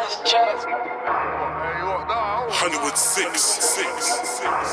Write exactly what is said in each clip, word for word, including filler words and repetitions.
Hollywood six, six, six.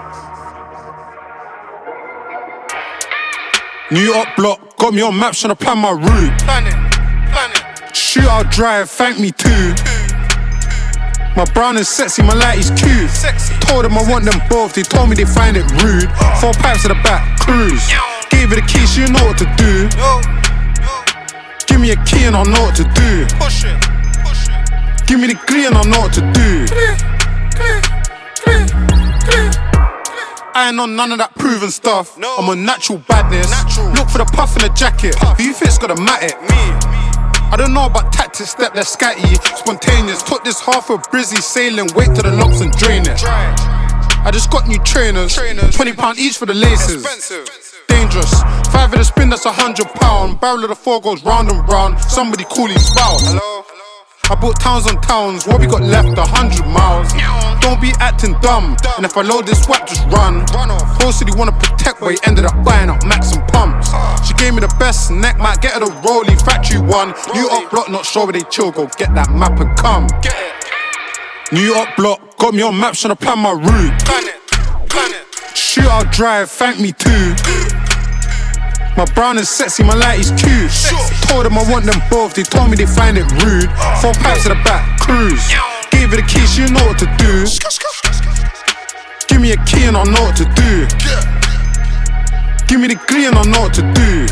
New York block, got me on maps trying to plan my route. Plan it, plan it. Shootout drive, thank me too. My brown is sexy, my light is cute. Sexy. Told them I want them both, they told me they find it rude. Four pipes at the back, cruise. Gave her the key, she know what to do. Yo, yo. Give me a key and I know what to do. Push it, push it. Give me the glee and I know what to do. Clear, clear, clear, clear. I ain't on none of that proven stuff. No. I'm on natural badness. Natural. Look for the puff in the jacket. Puff. Who you think's got a matic? Me, me. I don't know about tactics, step that scatty. Spontaneous, took this half a brizzy sailing. Wait till the locks and drain it. Dry. I just got new trainers. Trainers. twenty pound each for the laces. Expensive. Dangerous. Five of the spin, that's a hundred pound. Barrel of the four goes round and round. Somebody call his spouse. Hello. I bought towns on towns. What we got left? A hundred miles. Don't be acting dumb. Dumb. And if I load this swap, just run. Run off. Posted he wanna protect, but he ended up buying up Max and pumps. She gave me the best neck, might get her the Rollie factory one. New York block, not sure where they chill. Go get that map and come. Get it. New York block, got me on maps trying to plan my route. Plan it, plan it. Shootout drive, thank me too. My brown is sexy, my light is cute. Told them I want them both, they told me they find it rude. Four pipes at the back, cruise. Gave her the key, she know what to do. Give me a key and I know what to do. Give me the glee and I know what to do.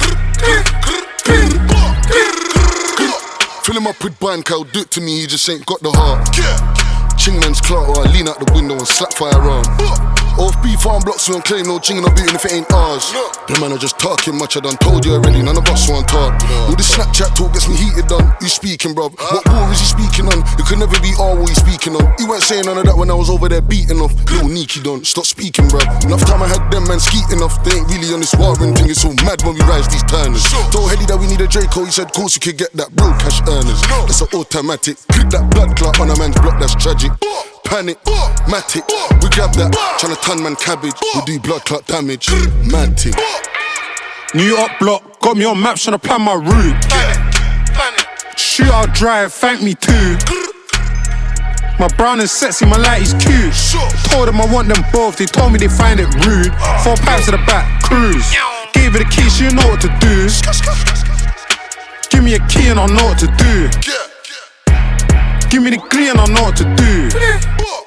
Fill him up with bank, I'll do it to me, he just ain't got the heart. Chingman's clout, or I lean out the window and slap firearm. Off B farm blocks, we don't claim no chingin' or beating if it ain't ours. The man are just talking much, I done told you already, none of us want talk. All this Snapchat talk gets me heated on. You speaking, bruv? What war is he speaking on? It could never be all what he's speaking on. He weren't saying none of that when I was over there beating off. Little Nikki don't stop speaking, bruv. Enough time I had them man skeeting off. They ain't really on this warring thing, it's so mad when we rise these turners. Told Heady that we need a Draco, he said, course you could get that real cash earners. That's an automatic. Click that blood clot on a man's block, that's tragic. Panic, matic, we grab that, tryna turn man cabbage, we do blood clot damage, mad thing. New York block, got me on maps trying to plan my route. Plan it, plan it. Shootout drive, thank me too. My brown is sexy, my light is cute. Told them I want them both, they told me they find it rude. Four pipes at the back, cruise. Gave her the key, she know what to do. Give me a key and I know what to do. Give me the glee and I know what to do.